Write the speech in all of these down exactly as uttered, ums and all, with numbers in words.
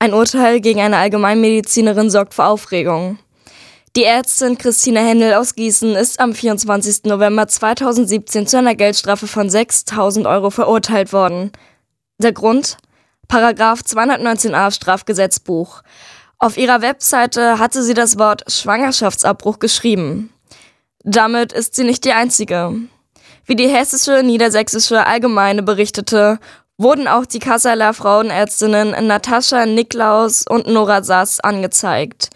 Ein Urteil gegen eine Allgemeinmedizinerin sorgt für Aufregung. Die Ärztin Christine Händel aus Gießen ist am vierundzwanzigsten November zweitausendsiebzehn zu einer Geldstrafe von sechstausend Euro verurteilt worden. Der Grund? Paragraph zweihundertneunzehn a Strafgesetzbuch. Auf ihrer Webseite hatte sie das Wort Schwangerschaftsabbruch geschrieben. Damit ist sie nicht die Einzige. Wie die Hessische Niedersächsische Allgemeine berichtete, wurden auch die Kasseler Frauenärztinnen Natascha Niklaus und Nora Sass angezeigt.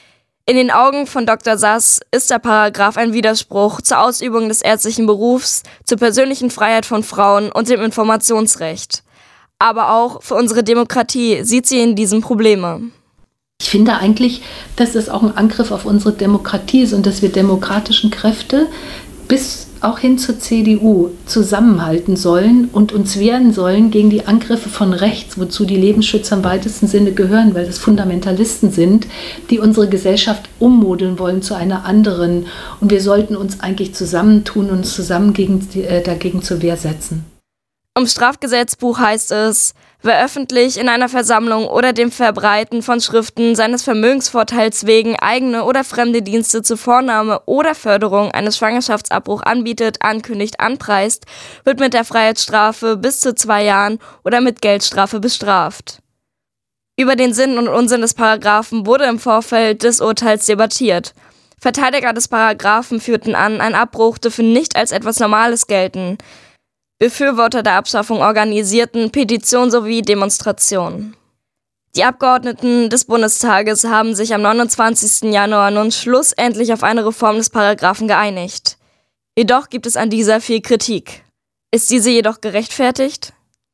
In den Augen von Doktor Sass ist der Paragraph ein Widerspruch zur Ausübung des ärztlichen Berufs, zur persönlichen Freiheit von Frauen und dem Informationsrecht. Aber auch für unsere Demokratie sieht sie in diesem Probleme. Ich finde eigentlich, dass es auch ein Angriff auf unsere Demokratie ist und dass wir demokratischen Kräfte bis auch hin zur C D U zusammenhalten sollen und uns wehren sollen gegen die Angriffe von rechts, wozu die Lebensschützer im weitesten Sinne gehören, weil das Fundamentalisten sind, die unsere Gesellschaft ummodeln wollen zu einer anderen. Und wir sollten uns eigentlich zusammentun und uns zusammen gegen, äh, dagegen zur Wehr setzen. Im Strafgesetzbuch heißt es, wer öffentlich in einer Versammlung oder dem Verbreiten von Schriften seines Vermögensvorteils wegen eigene oder fremde Dienste zur Vornahme oder Förderung eines Schwangerschaftsabbruchs anbietet, ankündigt, anpreist, wird mit der Freiheitsstrafe bis zu zwei Jahren oder mit Geldstrafe bestraft. Über den Sinn und Unsinn des Paragraphen wurde im Vorfeld des Urteils debattiert. Verteidiger des Paragraphen führten an, ein Abbruch dürfe nicht als etwas Normales gelten. Befürworter der Abschaffung organisierten Petitionen sowie Demonstrationen. Die Abgeordneten des Bundestages haben sich am neunundzwanzigsten Januar nun schlussendlich auf eine Reform des Paragraphen geeinigt. Jedoch gibt es an dieser viel Kritik. Ist diese jedoch gerechtfertigt?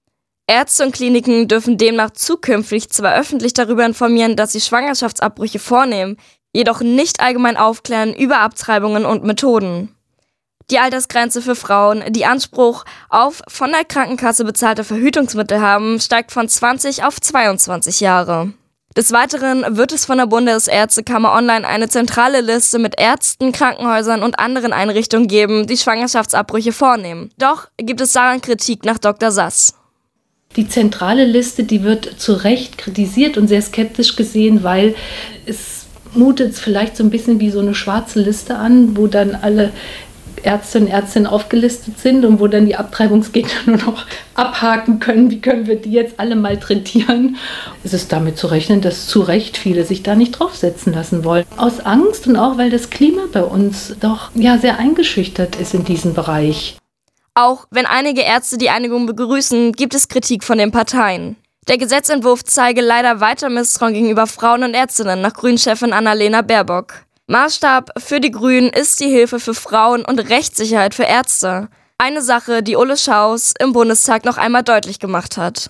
Ärzte und Kliniken dürfen demnach zukünftig zwar öffentlich darüber informieren, dass sie Schwangerschaftsabbrüche vornehmen, jedoch nicht allgemein aufklären über Abtreibungen und Methoden. Die Altersgrenze für Frauen, die Anspruch auf von der Krankenkasse bezahlte Verhütungsmittel haben, steigt von zwanzig auf zweiundzwanzig Jahre. Des Weiteren wird es von der Bundesärztekammer online eine zentrale Liste mit Ärzten, Krankenhäusern und anderen Einrichtungen geben, die Schwangerschaftsabbrüche vornehmen. Doch gibt es daran Kritik nach Doktor Sass. Die zentrale Liste, die wird zu Recht kritisiert und sehr skeptisch gesehen, weil es mutet vielleicht so ein bisschen wie so eine schwarze Liste an, wo dann alle Ärztinnen und Ärzte aufgelistet sind und wo dann die Abtreibungsgegner nur noch abhaken können, wie können wir die jetzt alle malträtieren. Es ist damit zu rechnen, dass zu Recht viele sich da nicht draufsetzen lassen wollen. Aus Angst und auch, weil das Klima bei uns doch ja sehr eingeschüchtert ist in diesem Bereich. Auch wenn einige Ärzte die Einigung begrüßen, gibt es Kritik von den Parteien. Der Gesetzentwurf zeige leider weiter Misstrauen gegenüber Frauen und Ärztinnen, nach Grünchefin Annalena Baerbock. Maßstab für die Grünen ist die Hilfe für Frauen und Rechtssicherheit für Ärzte. Eine Sache, die Ulle Schaus im Bundestag noch einmal deutlich gemacht hat.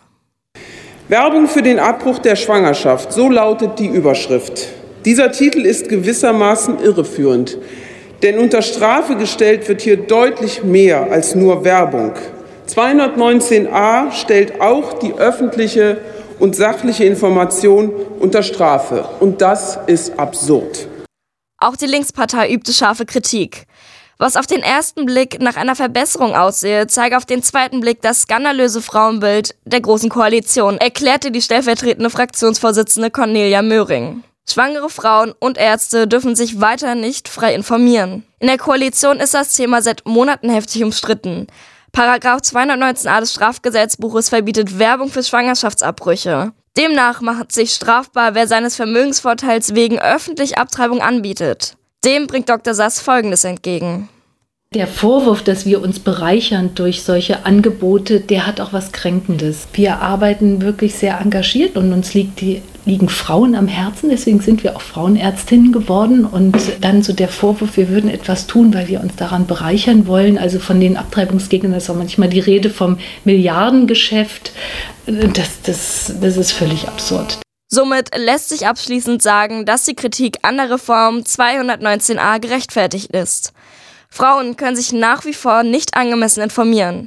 Werbung für den Abbruch der Schwangerschaft, so lautet die Überschrift. Dieser Titel ist gewissermaßen irreführend, denn unter Strafe gestellt wird hier deutlich mehr als nur Werbung. zweihundertneunzehn a stellt auch die öffentliche und sachliche Information unter Strafe. Und das ist absurd. Auch die Linkspartei übte scharfe Kritik. Was auf den ersten Blick nach einer Verbesserung aussehe, zeige auf den zweiten Blick das skandalöse Frauenbild der Großen Koalition, erklärte die stellvertretende Fraktionsvorsitzende Cornelia Möhring. Schwangere Frauen und Ärzte dürfen sich weiter nicht frei informieren. In der Koalition ist das Thema seit Monaten heftig umstritten. Paragraph zweihundertneunzehn a des Strafgesetzbuches verbietet Werbung für Schwangerschaftsabbrüche. Demnach macht sich strafbar, wer seines Vermögensvorteils wegen öffentlich Abtreibung anbietet. Dem bringt Doktor Sass Folgendes entgegen. Der Vorwurf, dass wir uns bereichern durch solche Angebote, der hat auch was Kränkendes. Wir arbeiten wirklich sehr engagiert und uns liegt die, liegen Frauen am Herzen, deswegen sind wir auch Frauenärztinnen geworden. Und dann so der Vorwurf, wir würden etwas tun, weil wir uns daran bereichern wollen. Also von den Abtreibungsgegnern ist auch manchmal die Rede vom Milliardengeschäft. Das, das, das ist völlig absurd. Somit lässt sich abschließend sagen, dass die Kritik an der Reform zweihundertneunzehn a gerechtfertigt ist. Frauen können sich nach wie vor nicht angemessen informieren.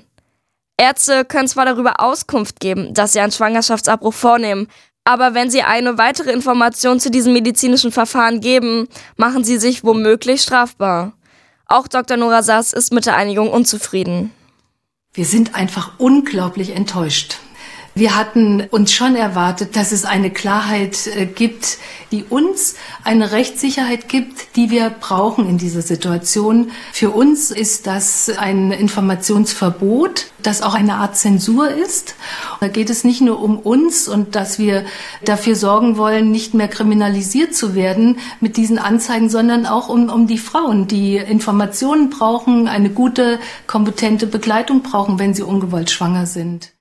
Ärzte können zwar darüber Auskunft geben, dass sie einen Schwangerschaftsabbruch vornehmen, aber wenn sie eine weitere Information zu diesem medizinischen Verfahren geben, machen sie sich womöglich strafbar. Auch Doktor Nora Sass ist mit der Einigung unzufrieden. Wir sind einfach unglaublich enttäuscht. Wir hatten uns schon erwartet, dass es eine Klarheit äh, gibt, die uns eine Rechtssicherheit gibt, die wir brauchen in dieser Situation. Für uns ist das ein Informationsverbot, das auch eine Art Zensur ist. Da geht es nicht nur um uns und dass wir dafür sorgen wollen, nicht mehr kriminalisiert zu werden mit diesen Anzeigen, sondern auch um, um die Frauen, die Informationen brauchen, eine gute, kompetente Begleitung brauchen, wenn sie ungewollt schwanger sind.